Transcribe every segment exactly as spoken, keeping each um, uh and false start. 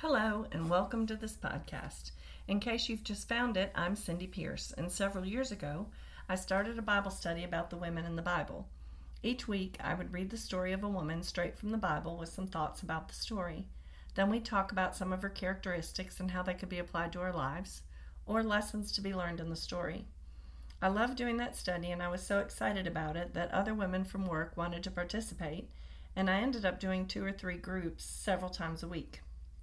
Hello, and welcome to this podcast. In case you've just found it, I'm Cindy Pierce, and several years ago, I started a Bible study about the women in the Bible. Each week, I would read the story of a woman straight from the Bible with some thoughts about the story. Then we'd talk about some of her characteristics and how they could be applied to our lives, or lessons to be learned in the story. I loved doing that study, and I was so excited about it that other women from work wanted to participate, and I ended up doing two or three groups several times a week.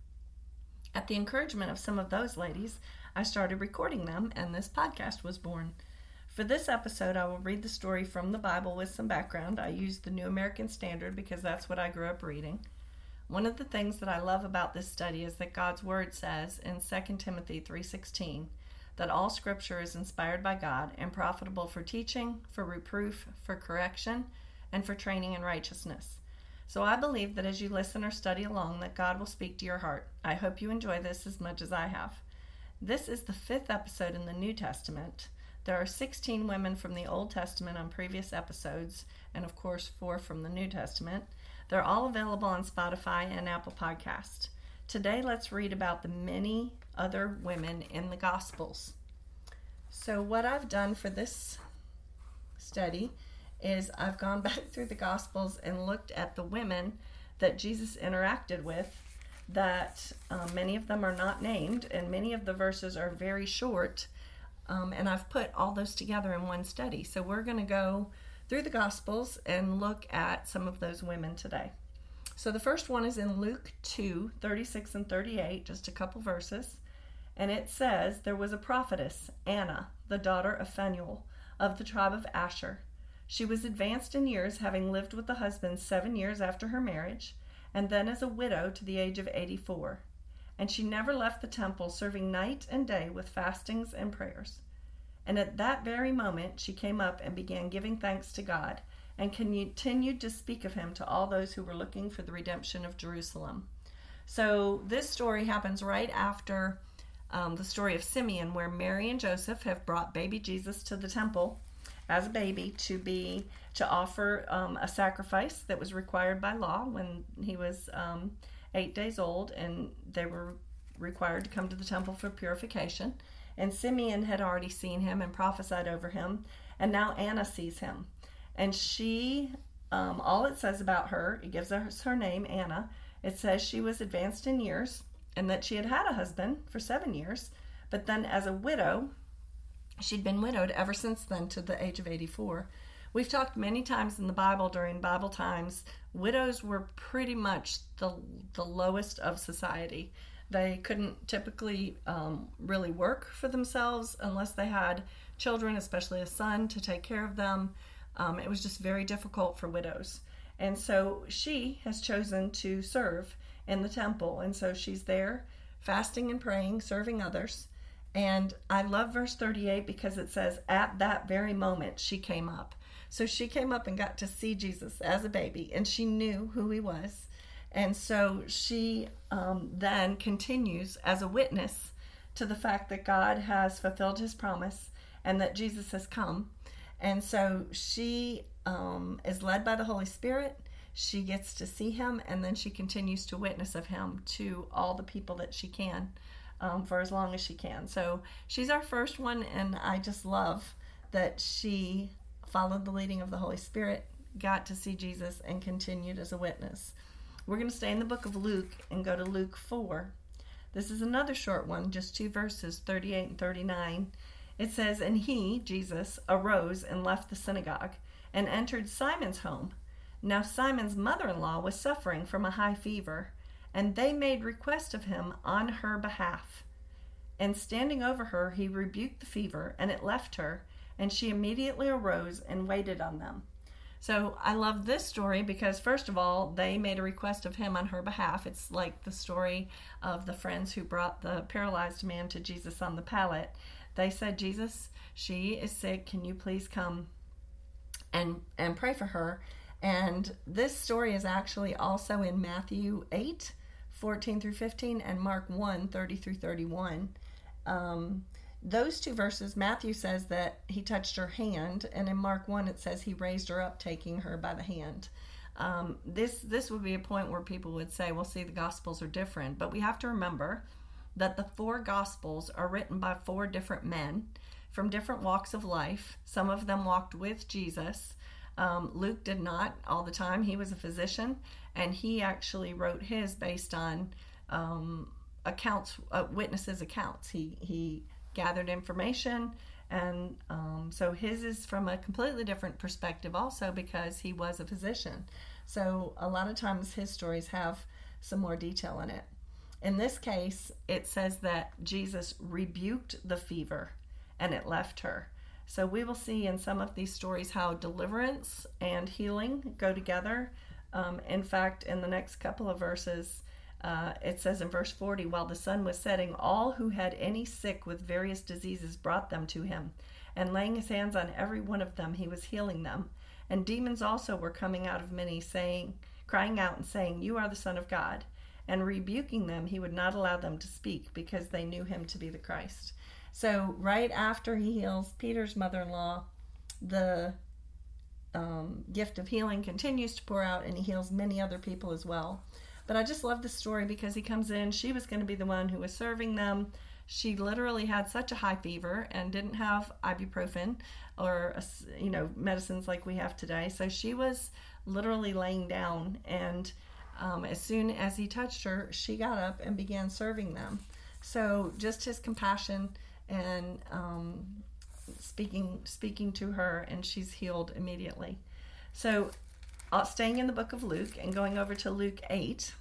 At the encouragement of some of those ladies, I started recording them, and this podcast was born. For this episode, I will read the story from the Bible with some background. I used the New American Standard because that's what I grew up reading. One of the things that I love about this study is that God's Word says in Second Timothy three sixteen that all Scripture is inspired by God and profitable for teaching, for reproof, for correction, and for training in righteousness. So I believe that as you listen or study along, that God will speak to your heart. I hope you enjoy this as much as I have. This is the fifth episode in the New Testament. There are sixteen women from the Old Testament on previous episodes, and of course four from the New Testament. They're all available on Spotify and Apple Podcast. Today let's read about the many other women in the Gospels. So what I've done for this study is I've gone back through the Gospels and looked at the women that Jesus interacted with, that um, many of them are not named, and many of the verses are very short, um, and I've put all those together in one study. So we're going to go through the Gospels and look at some of those women today. So the first one is in Luke two, thirty-six and thirty-eight, just a couple verses, and it says, "There was a prophetess, Anna, the daughter of Phanuel, of the tribe of Asher. She was advanced in years, having lived with the husband seven years after her marriage, and then as a widow to the age of eighty-four. And she never left the temple, serving night and day with fastings and prayers. And at that very moment she came up and began giving thanks to God, and continued to speak of him to all those who were looking for the redemption of Jerusalem." So this story happens right after um, the story of Simeon, where Mary and Joseph have brought baby Jesus to the temple as a baby to be to offer um, a sacrifice that was required by law when he was um, eight days old, and they were required to come to the temple for purification. And Simeon had already seen him and prophesied over him, and now Anna sees him. And she, um, all it says about her, it gives us her name, Anna. It says she was advanced in years, and that she had had a husband for seven years, but then as a widow, she'd been widowed ever since then to the age of eighty-four. We've talked many times in the Bible during Bible times, widows were pretty much the the lowest of society. They couldn't typically um, really work for themselves unless they had children, especially a son, to take care of them. Um, it was just very difficult for widows. And so she has chosen to serve in the temple. And so she's there fasting and praying, serving others. And I love verse thirty-eight because it says, "At that very moment she came up." So she came up and got to see Jesus as a baby, and she knew who he was. And so she um, then continues as a witness to the fact that God has fulfilled his promise and that Jesus has come. And so she um, is led by the Holy Spirit. She gets to see him, and then she continues to witness of him to all the people that she can. Um, for as long as she can. So she's our first one, and I just love that she followed the leading of the Holy Spirit, got to see Jesus, and continued as a witness. We're going to stay in the book of Luke and go to Luke four. This is another short one, just two verses, thirty-eight and thirty-nine. It says, "And he, Jesus, arose and left the synagogue and entered Simon's home. Now Simon's mother-in-law was suffering from a high fever, and they made request of him on her behalf. And standing over her, he rebuked the fever, and it left her, and she immediately arose and waited on them." So I love this story because, first of all, they made a request of him on her behalf. It's like the story of the friends who brought the paralyzed man to Jesus on the pallet. They said, "Jesus, she is sick. Can you please come and and pray for her?" And this story is actually also in Matthew eight, fourteen through fifteen, and Mark one, thirty through thirty-one. Um, those two verses, Matthew says that he touched her hand, and in Mark one it says he raised her up, taking her by the hand. um, this this would be a point where people would say, well, see, the Gospels are different. But we have to remember that the four Gospels are written by four different men from different walks of life. Some of them walked with Jesus. Um, Luke did not all the time. He was a physician, and he actually wrote his based on um, accounts, uh, witnesses' accounts. He he gathered information, and um, so his is from a completely different perspective also, because he was a physician. So a lot of times his stories have some more detail in it. In this case, it says that Jesus rebuked the fever and it left her. So we will see in some of these stories how deliverance and healing go together. Um, in fact, in the next couple of verses, uh, it says in verse forty, while the sun was setting, all who had any sick with various diseases brought them to him. And laying his hands on every one of them, he was healing them. And demons also were coming out of many, saying, crying out and saying, you are the Son of God. And rebuking them, he would not allow them to speak, because they knew him to be the Christ. So right after he heals Peter's mother-in-law, the um, gift of healing continues to pour out, and he heals many other people as well. But I just love the story because he comes in. She was going to be the one who was serving them. She literally had such a high fever and didn't have ibuprofen or, you know, medicines like we have today. So she was literally laying down, and um, as soon as he touched her, she got up and began serving them. So just his compassion and um, speaking speaking to her, and she's healed immediately. So uh, staying in the book of Luke and going over to Luke eight,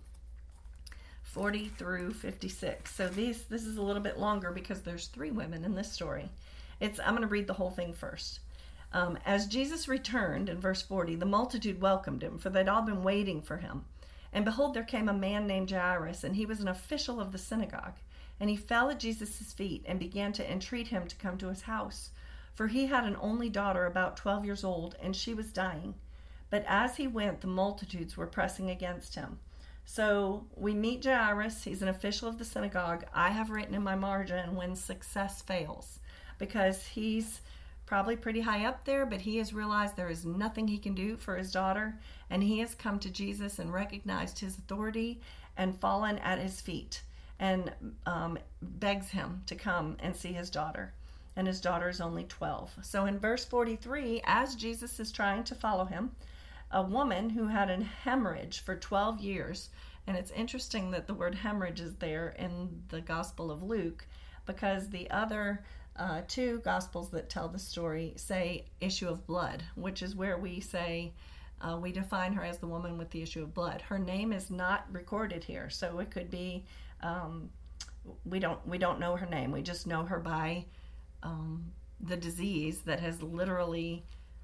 forty through fifty-six. So these this is a little bit longer because there's three women in this story. It's I'm going to read the whole thing first. Um, As Jesus returned, in verse forty, the multitude welcomed him, for they'd all been waiting for him. And behold, there came a man named Jairus, and he was an official of the synagogue. And he fell at Jesus' feet and began to entreat him to come to his house. For he had an only daughter about twelve years old, and she was dying. But as he went, the multitudes were pressing against him. So we meet Jairus. He's an official of the synagogue. I have written in my margin, when success fails, because he's probably pretty high up there, but he has realized there is nothing he can do for his daughter, and he has come to Jesus and recognized his authority and fallen at his feet and um, begs him to come and see his daughter. And his daughter is only twelve. So in verse forty-three, as Jesus is trying to follow him, a woman who had a hemorrhage for twelve years, and it's interesting that the word hemorrhage is there in the Gospel of Luke, because the other uh, two Gospels that tell the story say issue of blood, which is where we say, uh, we define her as the woman with the issue of blood. Her name is not recorded here, so it could be, um, we don't we don't know her name. We just know her by um, the disease that has literally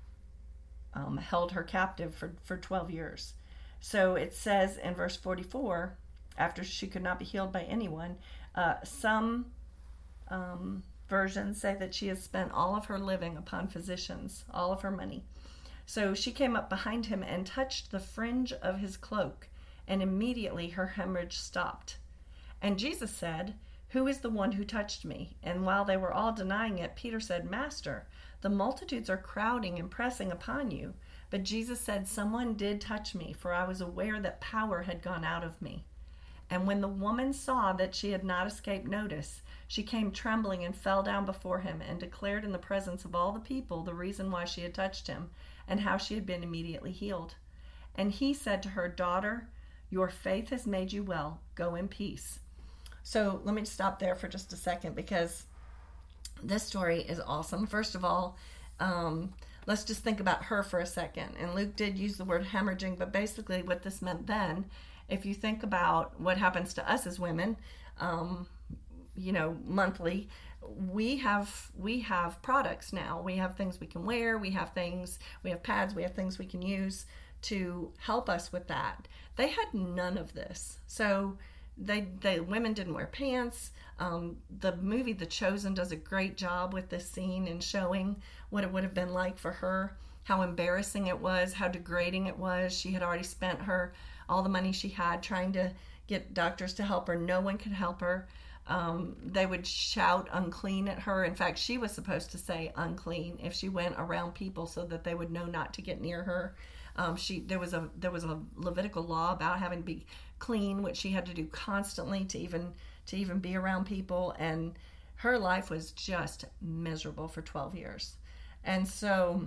Um, held her captive for, for twelve years. So it says in verse forty-four, after she could not be healed by anyone, uh, some um, versions say that she has spent all of her living upon physicians, all of her money. So she came up behind him and touched the fringe of his cloak, and immediately her hemorrhage stopped. And Jesus said, "Who is the one who touched me?" And while they were all denying it, Peter said, "Master, the multitudes are crowding and pressing upon you." But Jesus said, "Someone did touch me, for I was aware that power had gone out of me." And when the woman saw that she had not escaped notice, she came trembling and fell down before him and declared in the presence of all the people the reason why she had touched him and how she had been immediately healed. And he said to her, "Daughter, your faith has made you well. Go in peace." So let me stop there for just a second, because this story is awesome. First of all, um, let's just think about her for a second. And Luke did use the word hemorrhaging, but basically what this meant then, if you think about what happens to us as women, um, you know, monthly, we have we have products now. We have things we can wear. We have things, we have pads, we have things we can use to help us with that. They had none of this. So They, they women didn't wear pants. Um, the movie The Chosen does a great job with this scene and showing what it would have been like for her, how embarrassing it was, how degrading it was. She had already spent her all the money she had trying to get doctors to help her. No one could help her. Um, they would shout unclean at her. In fact, she was supposed to say unclean if she went around people so that they would know not to get near her. Um, she there was a there was a Levitical law about having to be clean, which she had to do constantly to even to even be around people, and her life was just miserable for twelve years. And so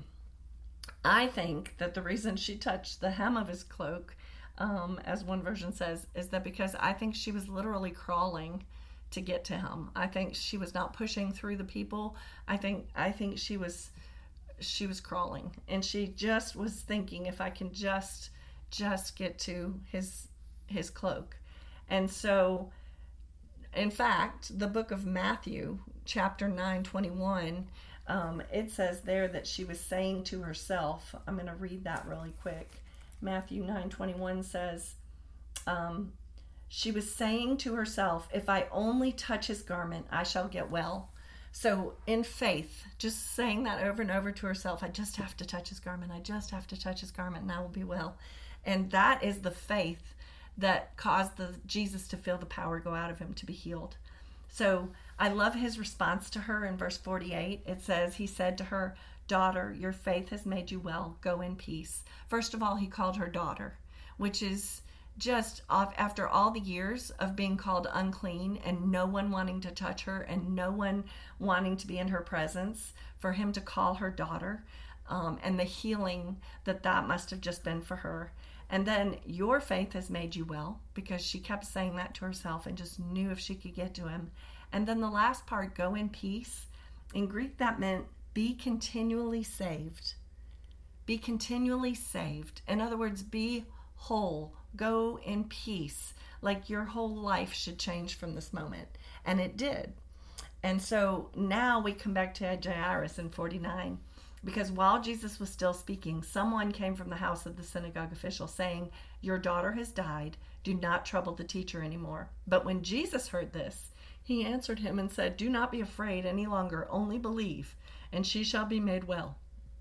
I think that the reason she touched the hem of his cloak, um, as one version says, is that because I think she was literally crawling to get to him. I think she was not pushing through the people. I think I think she was she was crawling, and she just was thinking, if I can just just get to his his cloak. And so, in fact, the book of Matthew, chapter nine, twenty-one, um, it says there that she was saying to herself, I'm going to read that really quick. Matthew nine, twenty-one says, um, she was saying to herself, if I only touch his garment, I shall get well. So in faith, just saying that over and over to herself, I just have to touch his garment. I just have to touch his garment and I will be well. And that is the faith that caused the Jesus to feel the power go out of him to be healed. So I love his response to her in verse forty-eight. It says, he said to her, daughter, your faith has made you well. Go in peace. First of all, he called her daughter, which is just off after all the years of being called unclean and no one wanting to touch her and no one wanting to be in her presence, for him to call her daughter, um, and the healing that that must have just been for her. And then your faith has made you well, because she kept saying that to herself and just knew if she could get to him. And then the last part, go in peace. In Greek, that meant be continually saved. Be continually saved. In other words, be whole. Go in peace. Like your whole life should change from this moment. And it did. And so now we come back to Jairus in forty-nine. Because while Jesus was still speaking, someone came from the house of the synagogue official saying, your daughter has died. Do not trouble the teacher anymore. But when Jesus heard this, he answered him and said, do not be afraid any longer, only believe, and she shall be made well.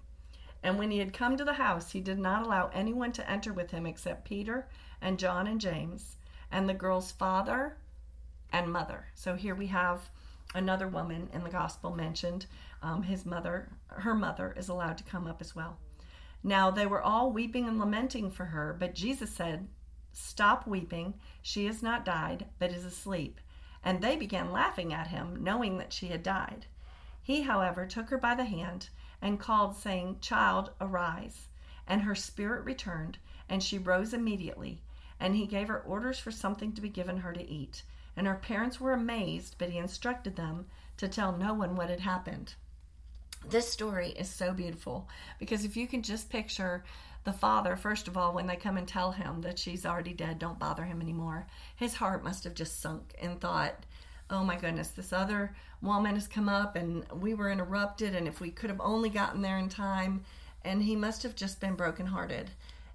And when he had come to the house, he did not allow anyone to enter with him except Peter and John and James, and the girl's father and mother. So here we have another woman in the gospel mentioned. Um, his mother, her mother is allowed to come up as well. Now they were all weeping and lamenting for her, but Jesus said, stop weeping. She has not died, but is asleep. And they began laughing at him, knowing that she had died. He, however, took her by the hand and called, saying, child, arise. And her spirit returned, and she rose immediately. And he gave her orders for something to be given her to eat. And her parents were amazed, but he instructed them to tell no one what had happened. This story is so beautiful, because if you can just picture the father, first of all, when they come and tell him that she's already dead, don't bother him anymore, his heart must have just sunk and thought, oh my goodness, this other woman has come up and we were interrupted, and if we could have only gotten there in time. And he must have just been brokenhearted.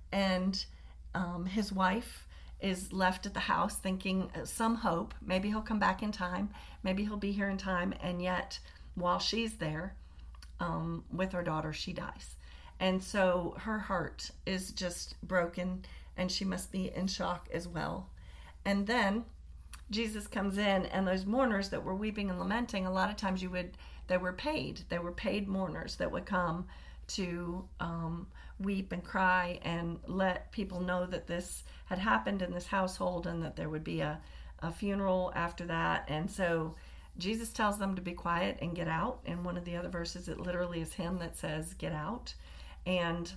And um, his wife is left at the house thinking some hope. Maybe he'll come back in time. Maybe he'll be here in time. And yet, while she's there um, with her daughter, she dies. And so her heart is just broken, and she must be in shock as well. And then Jesus comes in, and those mourners that were weeping and lamenting, a lot of times you would, they were paid. They were paid mourners that would come to um, weep and cry and let people know that this had happened in this household and that there would be a, a funeral after that. And so Jesus tells them to be quiet and get out. In one of the other verses, it literally is him that says, get out. And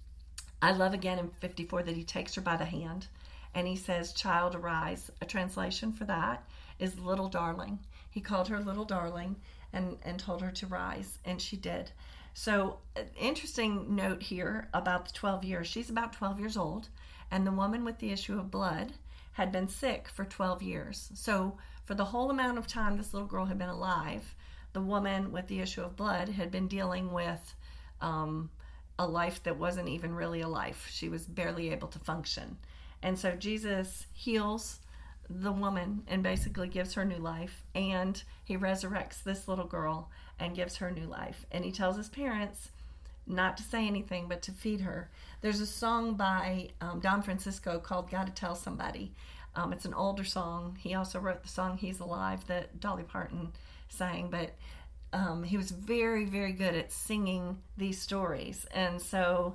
I love again in fifty-four that he takes her by the hand and he says, child, arise. A translation for that is little darling. He called her little darling and, and told her to rise, and she did. So, an interesting note here about the twelve years. She's about twelve years old, and the woman with the issue of blood had been sick for twelve years. So, for the whole amount of time this little girl had been alive, the woman with the issue of blood had been dealing with um, a life that wasn't even really a life. She was barely able to function. And so Jesus heals the woman and basically gives her new life, and he resurrects this little girl and gives her new life. And he tells his parents not to say anything but to feed her. There's a song by um, Don Francisco called Gotta Tell Somebody. Um, it's an older song. He also wrote the song He's Alive that Dolly Parton sang, but um, he was very, very good at singing these stories. And so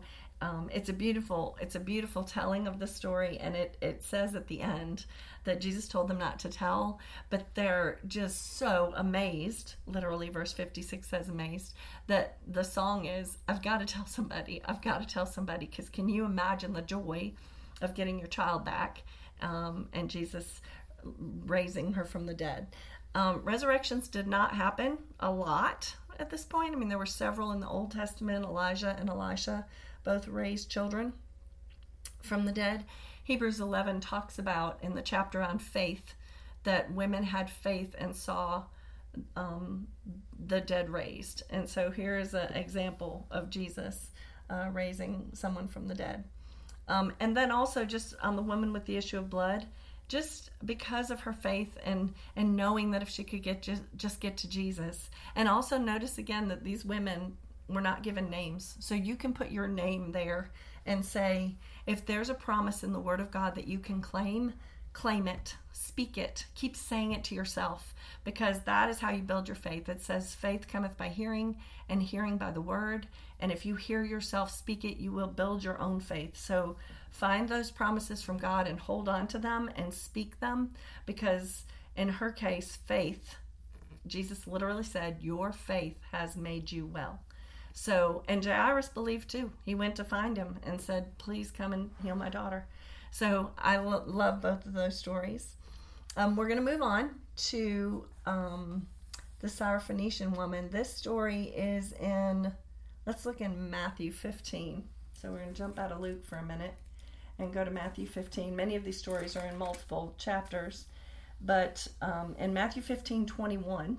um, it's a beautiful it's a beautiful telling of the story, and it, it says at the end that Jesus told them not to tell, but they're just so amazed, literally verse fifty-six says amazed, that the song is, I've got to tell somebody, I've got to tell somebody, because can you imagine the joy of getting your child back, um, and Jesus raising her from the dead. Um, resurrections did not happen a lot at this point. I mean, there were several in the Old Testament. Elijah and Elisha both raised children from the dead. Hebrews eleven talks about, in the chapter on faith, that women had faith and saw um, the dead raised. And so here is an example of Jesus uh, raising someone from the dead. Um, and then also just on the woman with the issue of blood, just because of her faith and, and knowing that if she could get just, just get to Jesus. And also notice again that these women were not given names. So you can put your name there and say, if there's a promise in the Word of God that you can claim, claim it, speak it, keep saying it to yourself, because that is how you build your faith. It says faith cometh by hearing, and hearing by the Word. And if you hear yourself speak it, you will build your own faith. So find those promises from God and hold on to them and speak them, because in her case, faith, Jesus literally said, your faith has made you well. So, and Jairus believed too. He went to find him and said, please come and heal my daughter. So I lo- love both of those stories. Um, we're going to move on to um, the Syrophoenician woman. This story is in, let's look in Matthew fifteen. So we're going to jump out of Luke for a minute and go to Matthew fifteen. Many of these stories are in multiple chapters, but um, in Matthew fifteen twenty-one,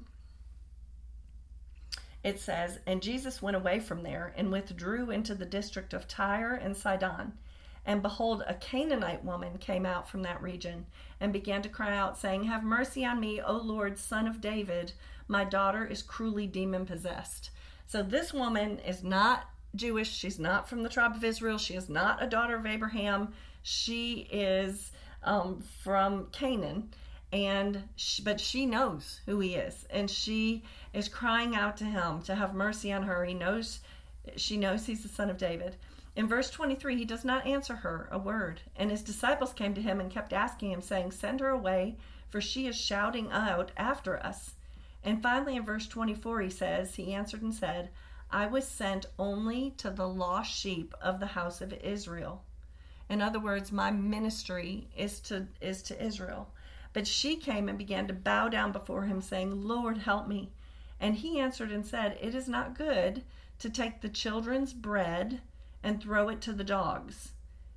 it says, and Jesus went away from there and withdrew into the district of Tyre and Sidon. And behold, a Canaanite woman came out from that region and began to cry out, saying, have mercy on me, O Lord, Son of David. My daughter is cruelly demon-possessed. So this woman is not Jewish. She's not from the tribe of Israel. She is not a daughter of Abraham. She is um, from Canaan. And she, but she knows who he is, and she is crying out to him to have mercy on her. He knows, she knows he's the Son of David. In verse twenty-three, he does not answer her a word, and his disciples came to him and kept asking him, saying, send her away, for she is shouting out after us. And finally, in verse twenty-four, he says, he answered and said, I was sent only to the lost sheep of the house of Israel. In other words, my ministry is to is to Israel. But she came and began to bow down before him, saying, Lord, help me. And he answered and said, it is not good to take the children's bread and throw it to the dogs.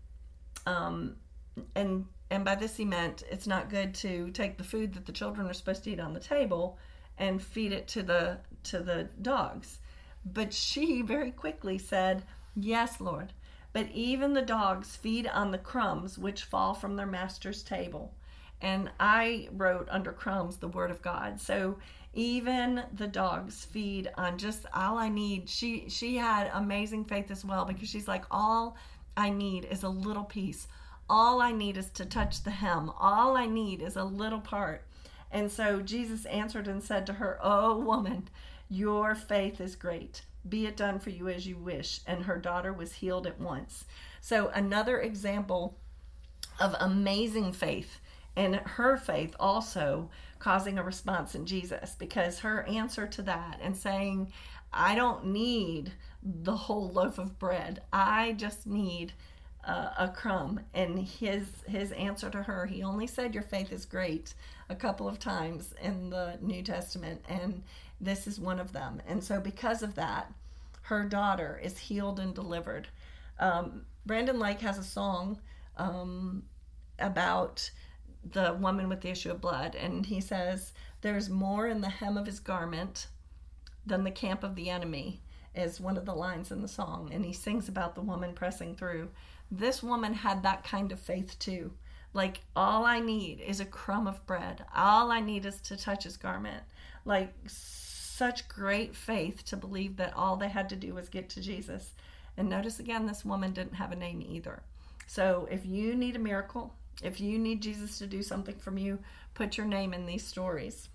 Um, and and by this he meant it's not good to take the food that the children are supposed to eat on the table and feed it to the to the dogs. But she very quickly said, yes, Lord, but even the dogs feed on the crumbs which fall from their master's table. And I wrote under crumbs the word of God. So even the dogs feed on just all I need. She she had amazing faith as well, because she's like, all I need is a little piece. All I need is to touch the hem. All I need is a little part. And so Jesus answered and said to her, oh woman, your faith is great. Be it done for you as you wish. And her daughter was healed at once. So another example of amazing faith. And her faith also causing a response in Jesus, because her answer to that and saying, I don't need the whole loaf of bread. I just need uh, a crumb. And his his answer to her, he only said your faith is great a couple of times in the New Testament, and this is one of them. And so because of that, her daughter is healed and delivered. Um, Brandon Lake has a song um, about the woman with the issue of blood, and he says, there's more in the hem of his garment than the camp of the enemy, is one of the lines in the song. And he sings about the woman pressing through. This woman had that kind of faith too. Like, all I need is a crumb of bread. All I need is to touch his garment. Like, such great faith to believe that all they had to do was get to Jesus. And notice again, this woman didn't have a name either. So if you need a miracle, if you need Jesus to do something from you, put your name in these stories.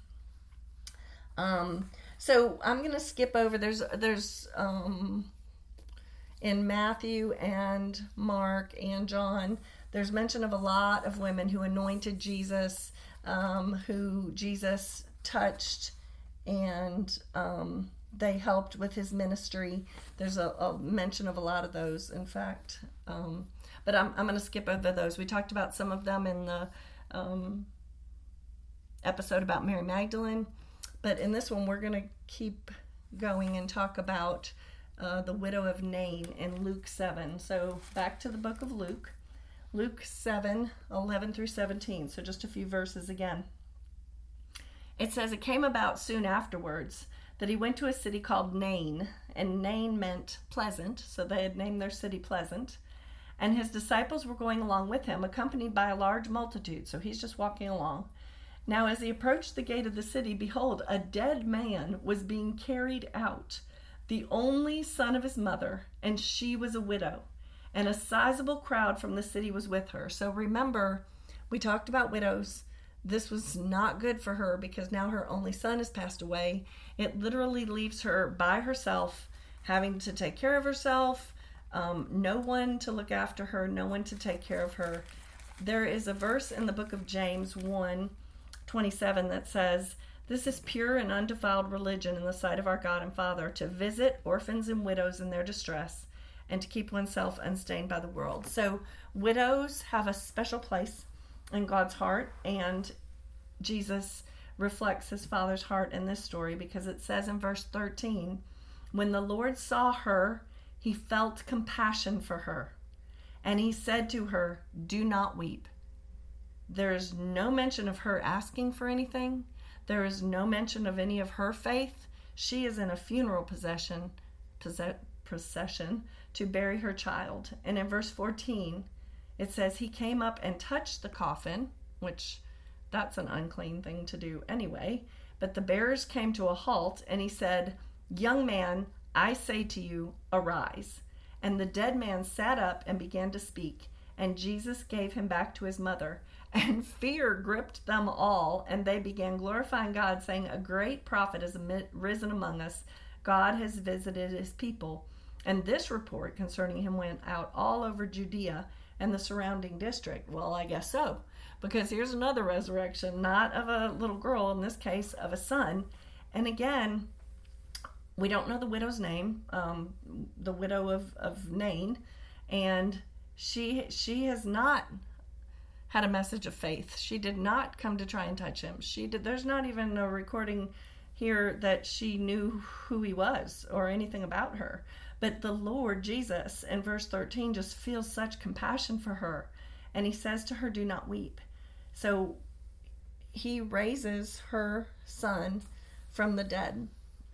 Um, so I'm going to skip over. There's, there's, um, in Matthew and Mark and John, there's mention of a lot of women who anointed Jesus, um, who Jesus touched, and um, they helped with his ministry. There's a, a mention of a lot of those, in fact. Um, but I'm, I'm going to skip over those. We talked about some of them in the um, episode about Mary Magdalene. But in this one, we're going to keep going and talk about uh, the widow of Nain in Luke seven. So back to the book of Luke. Luke seven, eleven through seventeen. So just a few verses again. It says, it came about soon afterwards that he went to a city called Nain, and Nain meant pleasant, so they had named their city Pleasant. And his disciples were going along with him, accompanied by a large multitude. So he's just walking along. Now as he approached the gate of the city, behold, a dead man was being carried out, the only son of his mother, and she was a widow. And a sizable crowd from the city was with her. So remember, we talked about widows. This was not good for her because now her only son has passed away. It literally leaves her by herself, having to take care of herself, um, no one to look after her, no one to take care of her. There is a verse in the book of James one twenty-seven that says, this is pure and undefiled religion in the sight of our God and Father, to visit orphans and widows in their distress, and to keep oneself unstained by the world. So widows have a special place in God's heart, and Jesus reflects his Father's heart in this story because it says in verse thirteen, when the Lord saw her, he felt compassion for her, and he said to her, do not weep. There is no mention of her asking for anything. There is no mention of any of her faith. She is in a funeral procession, procession to bury her child. And in verse fourteen, it says he came up and touched the coffin, which that's an unclean thing to do anyway. But the bearers came to a halt, and he said, young man, I say to you, arise. And the dead man sat up and began to speak. And Jesus gave him back to his mother. And fear gripped them all, and they began glorifying God, saying, a great prophet has risen among us. God has visited his people. And this report concerning him went out all over Judea and the surrounding district. Well, I guess so, because here's another resurrection, not of a little girl, in this case of a son. And again, we don't know the widow's name, um, the widow of, of Nain, and she she has not had a message of faith. She did not come to try and touch him. She did. There's not even a recording here that she knew who he was or anything about her. But the Lord Jesus in verse thirteen just feels such compassion for her, and he says to her, do not weep. So he raises her son from the dead.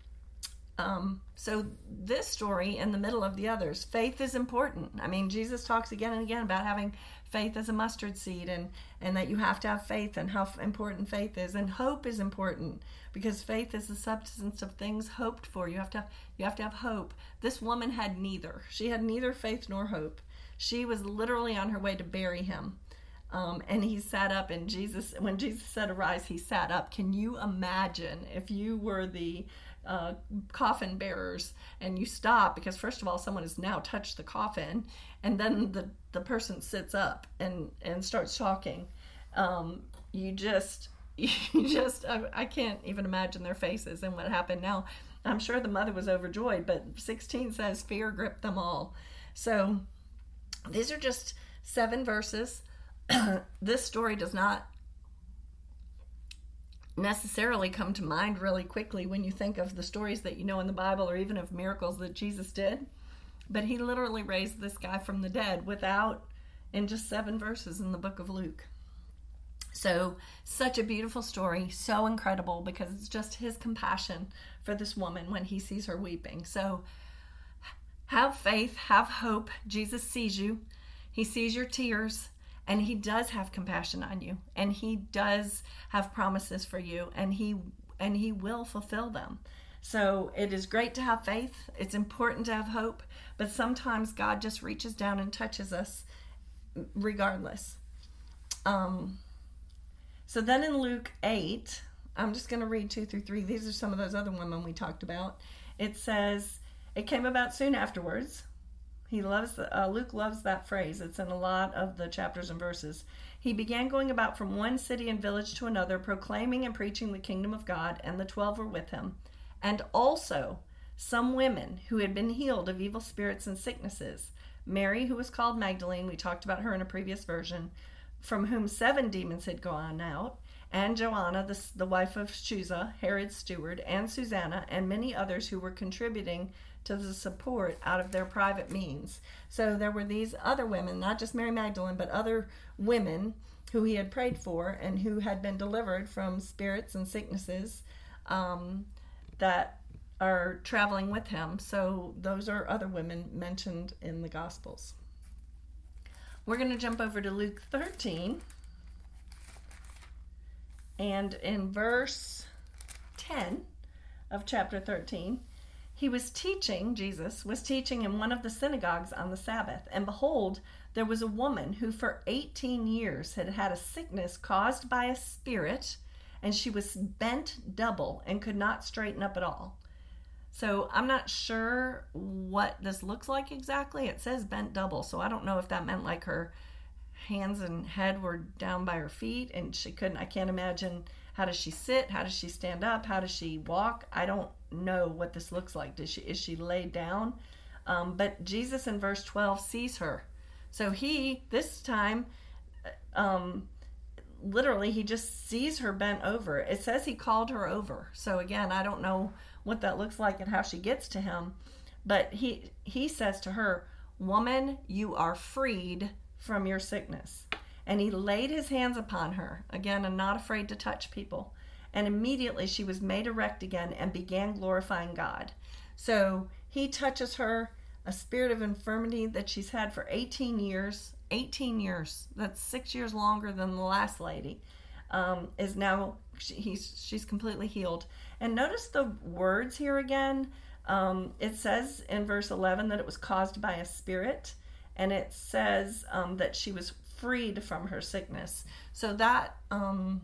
Um, so this story in the middle of the others, faith is important. I mean, Jesus talks again and again about having faith as a mustard seed, and, and that you have to have faith, and how important faith is. And hope is important because faith is the substance of things hoped for. You have to have, you have to have hope. This woman had neither. She had neither faith nor hope. She was literally on her way to bury him. Um, and he sat up, and Jesus, when Jesus said arise, he sat up. Can you imagine if you were the Uh, coffin bearers and you stop, because first of all someone has now touched the coffin, and then the the person sits up and and starts talking. Um, you just you just I, I can't even imagine their faces and what happened. Now I'm sure the mother was overjoyed, but sixteen says fear gripped them all. So these are just seven verses. This story does not necessarily come to mind really quickly when you think of the stories that you know in the Bible, or even of miracles that Jesus did. But he literally raised this guy from the dead without, in just seven verses in the book of Luke. So such a beautiful story, so incredible, because it's just his compassion for this woman when he sees her weeping. So have faith, have hope. Jesus sees you. He sees your tears. And he does have compassion on you, and he does have promises for you, and he and he will fulfill them. So it is great to have faith. It's important to have hope, but sometimes God just reaches down and touches us regardless. Um, so then in Luke eight, I'm just going to read two through three. These are some of those other women we talked about. It says, it came about soon afterwards. He loves, uh, Luke loves that phrase. It's in a lot of the chapters and verses. He began going about from one city and village to another, proclaiming and preaching the kingdom of God, and the twelve were with him. And also some women who had been healed of evil spirits and sicknesses. Mary, who was called Magdalene, we talked about her in a previous version, from whom seven demons had gone out, and Joanna, the, the wife of Chuza, Herod's steward, and Susanna, and many others who were contributing to the support out of their private means. So there were these other women, not just Mary Magdalene, but other women who he had prayed for and who had been delivered from spirits and sicknesses um, that are traveling with him. So those are other women mentioned in the Gospels. We're going to jump over to Luke thirteen. And in verse ten of chapter thirteen, he was teaching, Jesus was teaching in one of the synagogues on the Sabbath. And behold, there was a woman who for eighteen years had had a sickness caused by a spirit, and she was bent double and could not straighten up at all. So I'm not sure what this looks like exactly. It says bent double, so I don't know if that meant like her hands and head were down by her feet and she couldn't, I can't imagine, how does she sit? How does she stand up? How does she walk? I don't know what this looks like. Does she, is she laid down? Um, but Jesus in verse twelve sees her. So he, this time, um, literally, he just sees her bent over. It says he called her over. So again, I don't know what that looks like and how she gets to him. But he he says to her, "Woman, you are freed from your sickness." And he laid his hands upon her, again, and not afraid to touch people. And immediately she was made erect again and began glorifying God. So he touches her, a spirit of infirmity that she's had for eighteen years. eighteen years. That's six years longer than the last lady. Um, is now, she, he's, she's completely healed. And notice the words here again. Um, it says in verse eleven that it was caused by a spirit. And it says um, that she was freed from her sickness. So that um,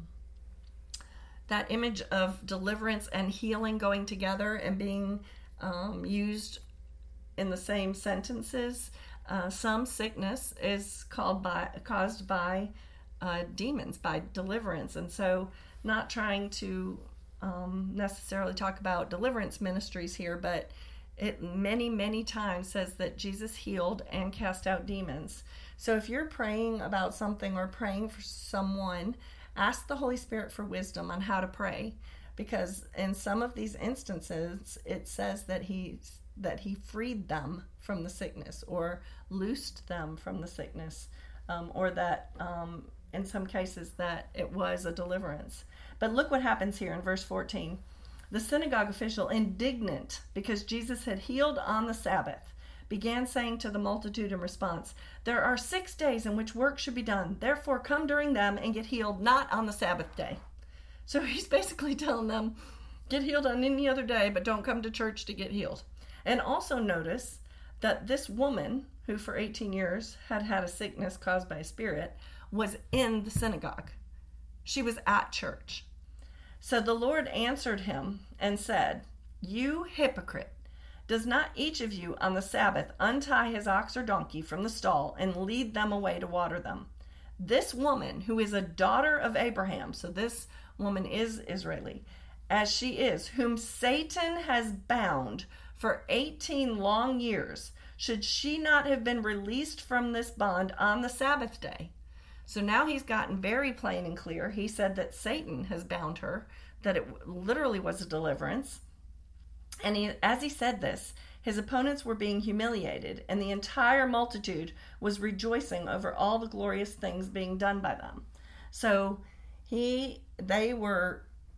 that image of deliverance and healing going together and being um, used in the same sentences. Uh, some sickness is called by caused by uh, demons, by deliverance. And so not trying to um, necessarily talk about deliverance ministries here, but it many, many times says that Jesus healed and cast out demons. So if you're praying about something or praying for someone, ask the Holy Spirit for wisdom on how to pray, because in some of these instances, it says that he, that he freed them from the sickness or loosed them from the sickness, um, or that um, in some cases that it was a deliverance. But look what happens here in verse fourteen. The synagogue official, indignant because Jesus had healed on the Sabbath, began saying to the multitude in response, "There are six days in which work should be done. Therefore, come during them and get healed, not on the Sabbath day." So he's basically telling them, get healed on any other day, but don't come to church to get healed. And also notice that this woman, who for eighteen years had had a sickness caused by a spirit, was in the synagogue. She was at church. So the Lord answered him and said, "You hypocrite, does not each of you on the Sabbath untie his ox or donkey from the stall and lead them away to water them? This woman, who is a daughter of Abraham," so this woman is Israeli, "as she is, whom Satan has bound for eighteen long years, should she not have been released from this bond on the Sabbath day?" So now he's gotten very plain and clear. He said that Satan has bound her, that it literally was a deliverance. And he, as he said this, his opponents were being humiliated, and the entire multitude was rejoicing over all the glorious things being done by them. So he, they were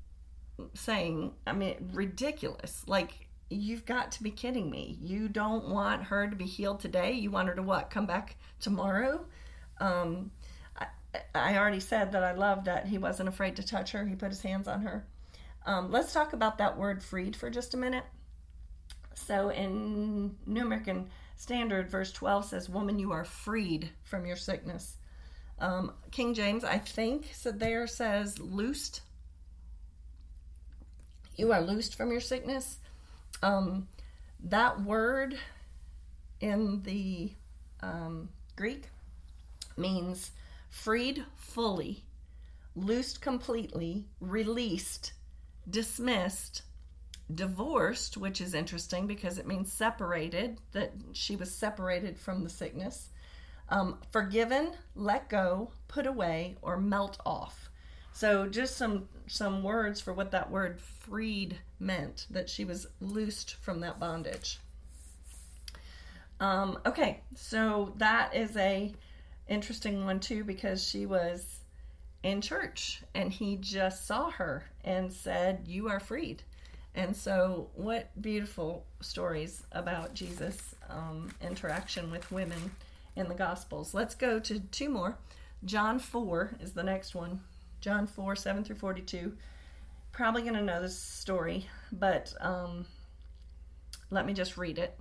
saying, I mean, ridiculous. Like, you've got to be kidding me. You don't want her to be healed today? You want her to what? Come back tomorrow? Um, I, I already said that I love that he wasn't afraid to touch her. He put his hands on her. Um, let's talk about that word freed for just a minute. So in New American Standard, verse twelve says, "Woman, you are freed from your sickness." Um, King James, I think, said there says loosed. You are loosed from your sickness. Um, that word in the um, Greek means freed fully, loosed completely, released, dismissed, divorced, which is interesting because it means separated, that she was separated from the sickness, um, forgiven, let go, put away, or melt off. So just some some words for what that word freed meant, that she was loosed from that bondage. Um, okay, so that is a interesting one too, because she was in church and he just saw her and said, "You are freed." And so what beautiful stories about Jesus' um, interaction with women in the Gospels. Let's go to two more. John four is the next one. John four, seven through forty-two. Probably going to know this story, but um, let me just read it.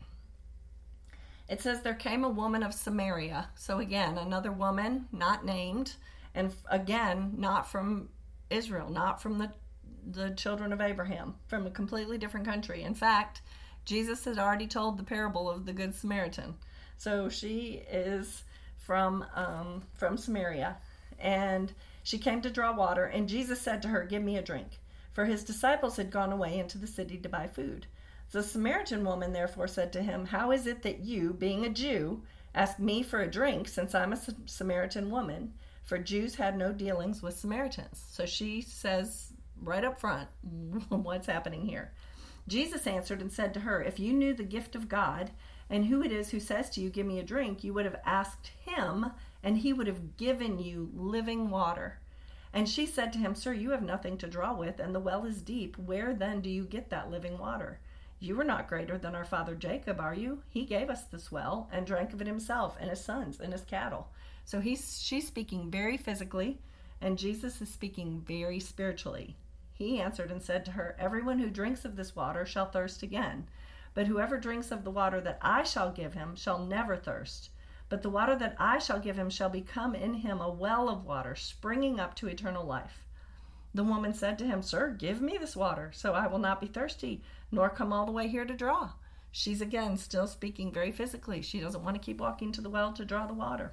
It says, "There came a woman of Samaria." So again, another woman, not named, and again, not from Israel, not from the the children of Abraham, from a completely different country. In fact, Jesus had already told the parable of the Good Samaritan. So she is from um, from Samaria, and she came to draw water, and Jesus said to her, "Give me a drink," for his disciples had gone away into the city to buy food. The Samaritan woman therefore said to him, "How is it that you, being a Jew, ask me for a drink, since I'm a Samaritan woman?" For Jews had no dealings with Samaritans. So she says right up front what's happening here. Jesus answered and said to her, "If you knew the gift of God and who it is who says to you, 'Give me a drink,' you would have asked him, and he would have given you living water." And she said to him, "Sir, you have nothing to draw with, and the well is deep. Where then do you get that living water? You are not greater than our father Jacob, are you? He gave us this well and drank of it himself and his sons and his cattle." So he's she's speaking very physically, and Jesus is speaking very spiritually. He answered and said to her, "Everyone who drinks of this water shall thirst again. But whoever drinks of the water that I shall give him shall never thirst. But the water that I shall give him shall become in him a well of water, springing up to eternal life." The woman said to him, "Sir, give me this water, so I will not be thirsty, nor come all the way here to draw." She's again still speaking very physically. She doesn't want to keep walking to the well to draw the water.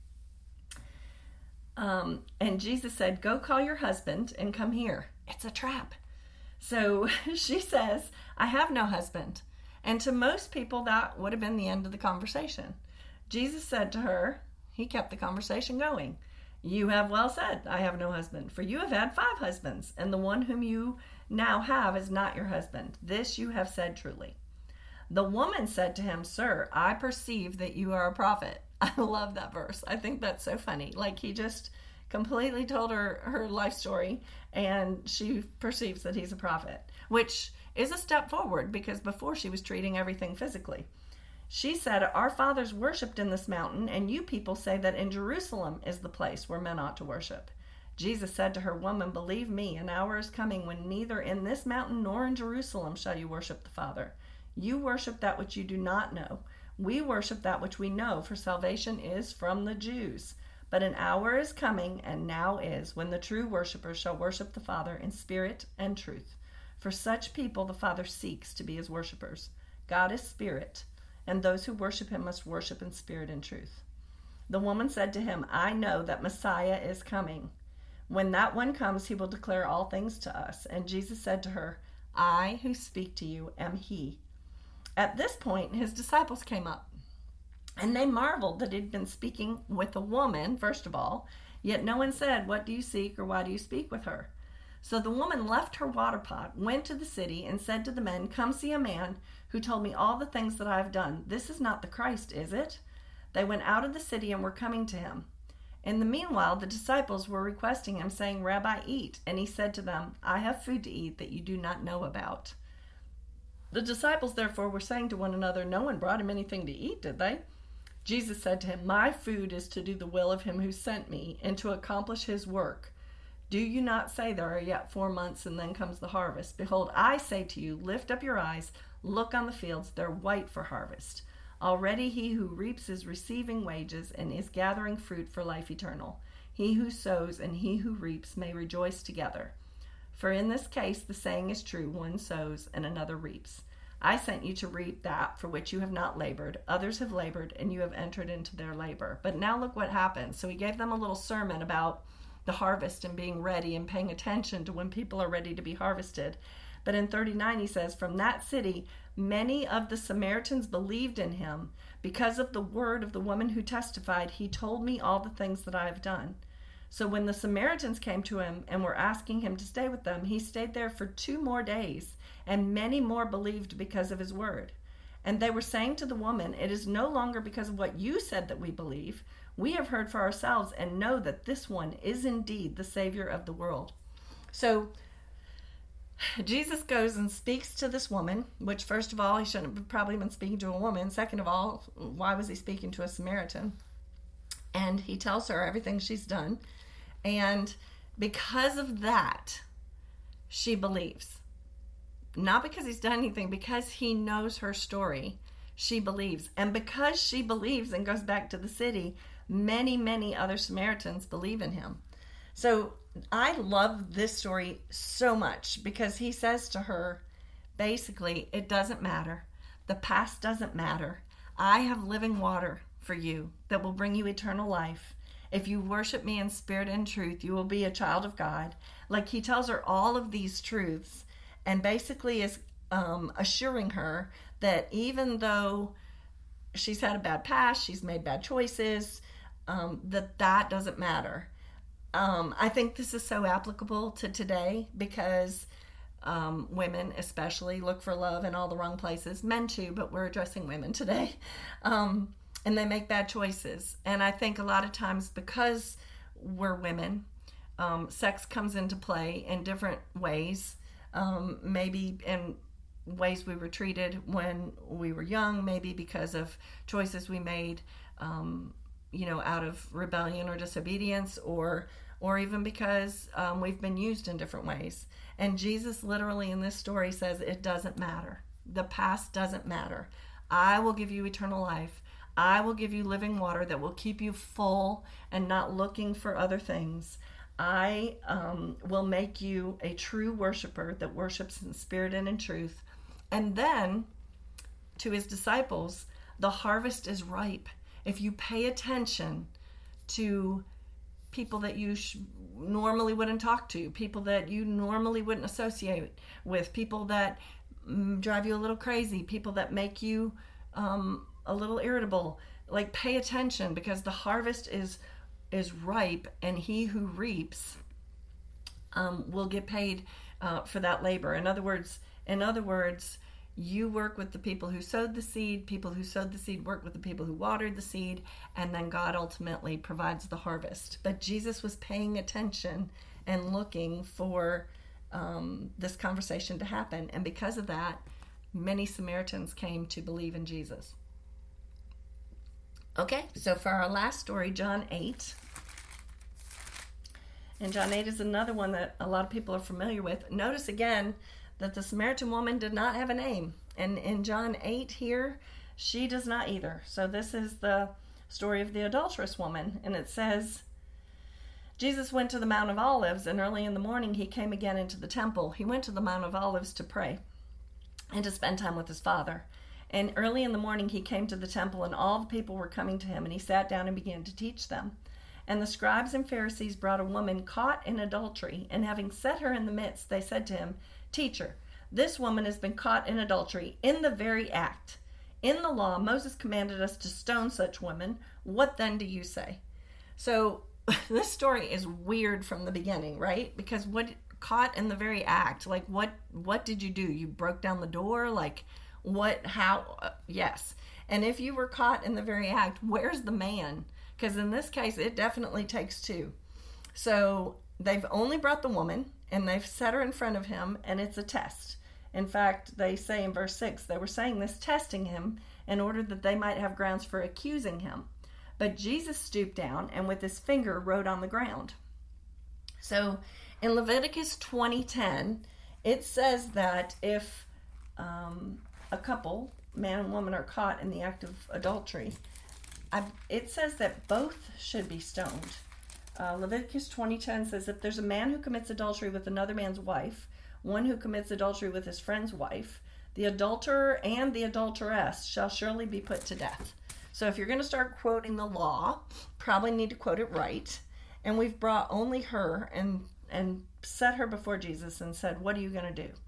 Um, and Jesus said, "Go call your husband and come here." It's a trap. So she says, "I have no husband." And to most people, that would have been the end of the conversation. Jesus said to her, he kept the conversation going, "You have well said, I have no husband, for you have had five husbands, and the one whom you now have is not your husband. This you have said truly." The woman said to him, "Sir, I perceive that you are a prophet." I love that verse. I think that's so funny. Like he just completely told her her life story, and she perceives that he's a prophet, which is a step forward, because before she was treating everything physically. She said, "Our fathers worshipped in this mountain, and you people say that in Jerusalem is the place where men ought to worship." Jesus said to her, "Woman, believe me, an hour is coming when neither in this mountain nor in Jerusalem shall you worship the Father. You worship that which you do not know. We worship that which we know, for salvation is from the Jews. But an hour is coming, and now is, when the true worshipers shall worship the Father in spirit and truth. For such people the Father seeks to be his worshipers. God is spirit, and those who worship him must worship in spirit and truth." The woman said to him, "I know that Messiah is coming. When that one comes, he will declare all things to us." And Jesus said to her, "I who speak to you am he." At this point, his disciples came up, and they marveled that he'd been speaking with a woman, first of all, yet no one said, "What do you seek?" or "Why do you speak with her?" So the woman left her water pot, went to the city, and said to the men, "Come see a man who told me all the things that I have done. This is not the Christ, is it?" They went out of the city and were coming to him. In the meanwhile, the disciples were requesting him, saying, "Rabbi, eat." And he said to them, "I have food to eat that you do not know about." The disciples therefore were saying to one another, "No one brought him anything to eat, did they?" Jesus said to him, "My food is to do the will of him who sent me, and to accomplish his work. Do you not say there are yet four months, and then comes the harvest? Behold, I say to you, lift up your eyes, look on the fields, they're white for harvest. Already he who reaps is receiving wages, and is gathering fruit for life eternal. He who sows and he who reaps may rejoice together. For in this case the saying is true, one sows and another reaps. I sent you to reap that for which you have not labored. Others have labored, and you have entered into their labor. But now look what happened. So he gave them a little sermon about the harvest and being ready and paying attention to when people are ready to be harvested. But in thirty-nine, he says, from that city, many of the Samaritans believed in him. Because of the word of the woman who testified, he told me all the things that I have done. So when the Samaritans came to him and were asking him to stay with them, he stayed there for two more days, and many more believed because of his word. And they were saying to the woman, it is no longer because of what you said that we believe. We have heard for ourselves and know that this one is indeed the Savior of the world. So Jesus goes and speaks to this woman, which first of all, he shouldn't have probably been speaking to a woman. Second of all, why was he speaking to a Samaritan? And he tells her everything she's done. And because of that, she believes. Not because he's done anything, because he knows her story, she believes. And because she believes and goes back to the city, many, many other Samaritans believe in him. So I love this story so much because he says to her, basically, it doesn't matter. The past doesn't matter. I have living water for you that will bring you eternal life. If you worship me in spirit and truth, you will be a child of God. Like he tells her all of these truths and basically is um, assuring her that even though she's had a bad past, she's made bad choices, um, that that doesn't matter. Um, I think this is so applicable to today because um, women especially look for love in all the wrong places. Men too, but we're addressing women today. Um, and they make bad choices. And I think a lot of times because we're women, um, sex comes into play in different ways. Um, maybe in ways we were treated when we were young, maybe because of choices we made, um, you know, out of rebellion or disobedience, or or even because um, we've been used in different ways. And Jesus literally in this story says it doesn't matter. The past doesn't matter. I will give you eternal life. I will give you living water that will keep you full and not looking for other things. I um, will make you a true worshiper that worships in spirit and in truth. And then, to his disciples, the harvest is ripe. If you pay attention to people that you sh- normally wouldn't talk to, people that you normally wouldn't associate with, people that mm, drive you a little crazy, people that make you um, a little irritable, like pay attention because the harvest is is ripe, and he who reaps um, will get paid uh, for that labor. In other words, in other words, you work with the people who sowed the seed, people who sowed the seed work with the people who watered the seed, and then God ultimately provides the harvest. But Jesus was paying attention and looking for um, this conversation to happen. And because of that, many Samaritans came to believe in Jesus. Okay, so for our last story, John eight. And John eight is another one that a lot of people are familiar with. Notice again that the Samaritan woman did not have a name. And in John eight here, she does not either. So this is the story of the adulterous woman. And it says, Jesus went to the Mount of Olives, and early in the morning he came again into the temple. He went to the Mount of Olives to pray and to spend time with his Father. And early in the morning he came to the temple, and all the people were coming to him, and he sat down and began to teach them. And the scribes and Pharisees brought a woman caught in adultery, and having set her in the midst, they said to him, Teacher, this woman has been caught in adultery in the very act. In the law, Moses commanded us to stone such women. What then do you say? So this story is weird from the beginning, right? Because what caught in the very act, like what what did you do? You broke down the door? Like what, how, uh, yes. And if you were caught in the very act, where's the man? Because in this case, it definitely takes two. So they've only brought the woman, and they've set her in front of him, and it's a test. In fact, they say in verse six, they were saying this, testing him, in order that they might have grounds for accusing him. But Jesus stooped down, and with his finger wrote on the ground. So in Leviticus twenty ten, it says that if um, a couple, man and woman, are caught in the act of adultery, I, it says that both should be stoned. Uh, Leviticus twenty ten says, if there's a man who commits adultery with another man's wife, one who commits adultery with his friend's wife, The adulterer and the adulteress shall surely be put to death. So if you're going to start quoting the law, probably need to quote it right. And we've brought only her and and set her before Jesus and said, what are you going to do?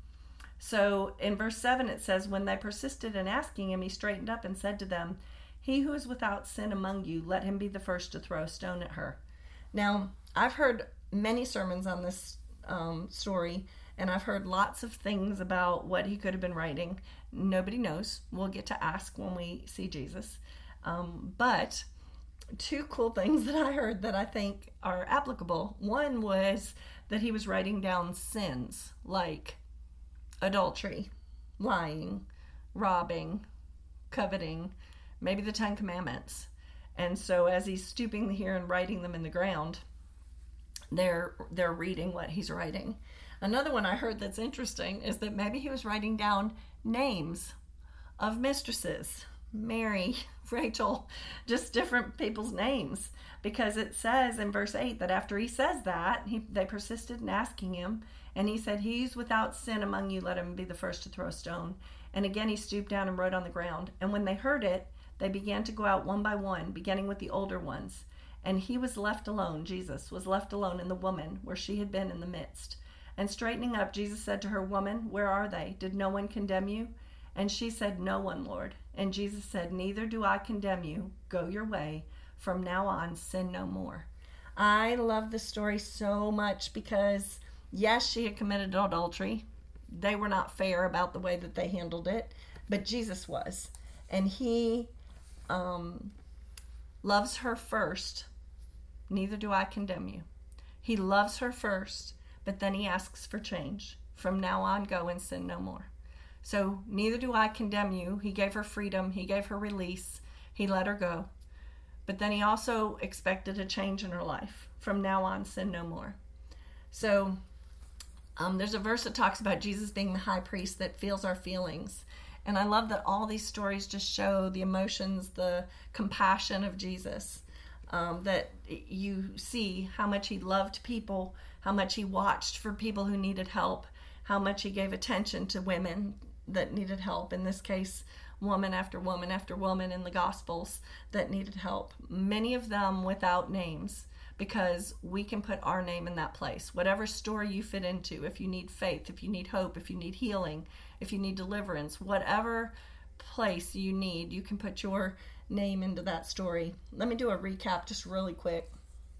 So in verse seven it says, when they persisted in asking him, he straightened up and said to them, he who is without sin among you, let him be the first to throw a stone at her. Now, I've heard many sermons on this um, story, and I've heard lots of things about what he could have been writing. Nobody knows. We'll get to ask when we see Jesus. Um, but two cool things that I heard that I think are applicable. One was that he was writing down sins like adultery, lying, robbing, coveting, maybe the Ten Commandments. And so as he's stooping here and writing them in the ground, they're they're reading what he's writing. Another one I heard that's interesting is that maybe he was writing down names of mistresses, Mary, Rachel, just different people's names, because it says in verse eight that after he says that, he, they persisted in asking him, and he said, he's without sin among you, let him be the first to throw a stone. And again he stooped down and wrote on the ground. And when they heard it, they began to go out one by one, beginning with the older ones. And he was left alone, Jesus was left alone in the woman where she had been in the midst. And straightening up, Jesus said to her, woman, where are they? Did no one condemn you? And she said, no one, Lord. And Jesus said, neither do I condemn you. Go your way. From now on, sin no more. I love this story so much because, yes, she had committed adultery. They were not fair about the way that they handled it, but Jesus was. And he um, loves her first. Neither do I condemn you. He loves her first, but then he asks for change. From now on, go and sin no more. So neither do I condemn you. He gave her freedom. He gave her release. He let her go. But then he also expected a change in her life. From now on, sin no more. So um, there's a verse that talks about Jesus being the high priest that feels our feelings. And I love that all these stories just show the emotions, the compassion of Jesus. Um, that you see how much he loved people, how much he watched for people who needed help, how much he gave attention to women that needed help. In this case, woman after woman after woman in the Gospels that needed help. Many of them without names, because we can put our name in that place. Whatever story you fit into, if you need faith, if you need hope, if you need healing, if you need deliverance, whatever place you need, you can put your name into that story. Let me do a recap just really quick.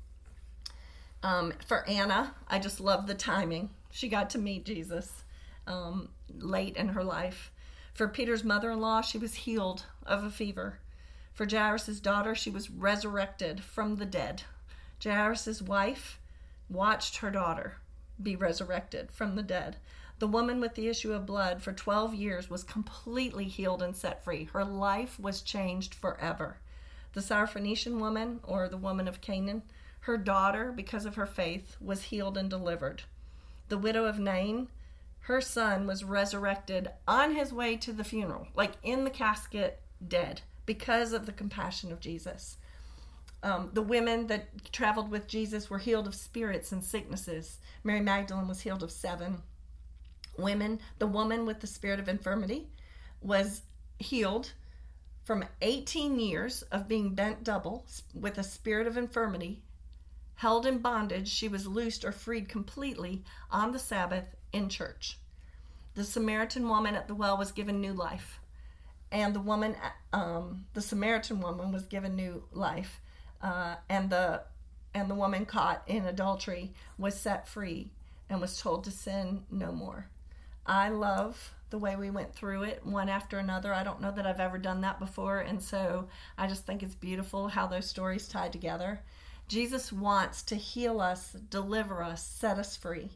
Um, for Anna, I just love the timing. She got to meet Jesus um, late in her life. For Peter's mother-in-law, she was healed of a fever. For Jairus' daughter, she was resurrected from the dead. Jairus' wife watched her daughter be resurrected from the dead. The woman with the issue of blood for twelve years was completely healed and set free. Her life was changed forever. The Syrophoenician woman, or the woman of Canaan, her daughter, because of her faith, was healed and delivered. The widow of Nain, her son was resurrected on his way to the funeral, like in the casket, dead, because of the compassion of Jesus. Um, the women that traveled with Jesus were healed of spirits and sicknesses. Mary Magdalene was healed of seven. Women, the woman with the spirit of infirmity was healed from eighteen years of being bent double with a spirit of infirmity. Held in bondage, she was loosed or freed completely on the Sabbath in church. The Samaritan woman at the well was given new life. And the woman, um, the Samaritan woman was given new life. Uh, and the and the woman caught in adultery was set free and was told to sin no more. I love the way we went through it one after another. I don't know that I've ever done that before, and so I just think it's beautiful how those stories tie together. Jesus wants to heal us, deliver us, set us free.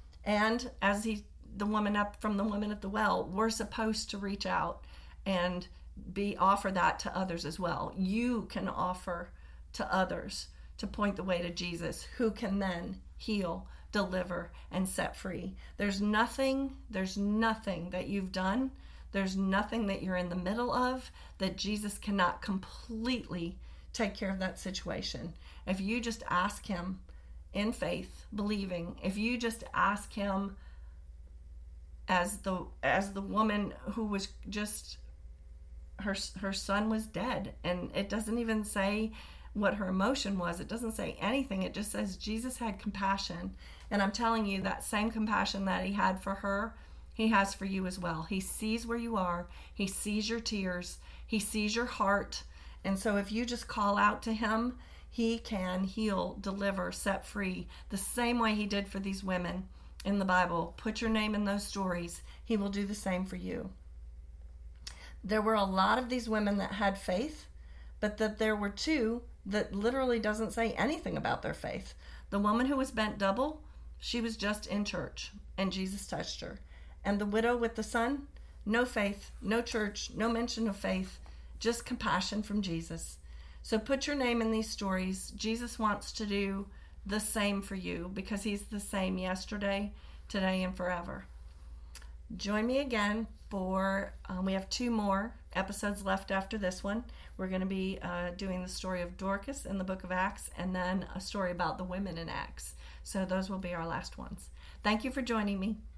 And as he, the woman up from the woman at the well, we're supposed to reach out and be offer that to others as well. You can offer to others to point the way to Jesus, who can then heal, deliver, and set free. There's nothing, there's nothing that you've done, there's nothing that you're in the middle of that Jesus cannot completely take care of that situation. If you just ask him in faith, believing, if you just ask him as the as the woman who was just, her her son was dead, and it doesn't even say what her emotion was. It doesn't say anything. It just says Jesus had compassion. And I'm telling you, that same compassion that he had for her, he has for you as well. He sees where you are. He sees your tears. He sees your heart. And so if you just call out to him, he can heal, deliver, set free, the same way he did for these women in the Bible. Put your name in those stories. He will do the same for you. There were a lot of these women that had faith, but that there were two that literally doesn't say anything about their faith. The woman who was bent double, she was just in church, and Jesus touched her. And the widow with the son, no faith, no church, no mention of faith, just compassion from Jesus. So put your name in these stories. Jesus wants to do the same for you, because he's the same yesterday, today, and forever. Join me again for, um, we have two more episodes left after this one. We're going to be uh, doing the story of Dorcas in the book of Acts, and then a story about the women in Acts. So those will be our last ones. Thank you for joining me.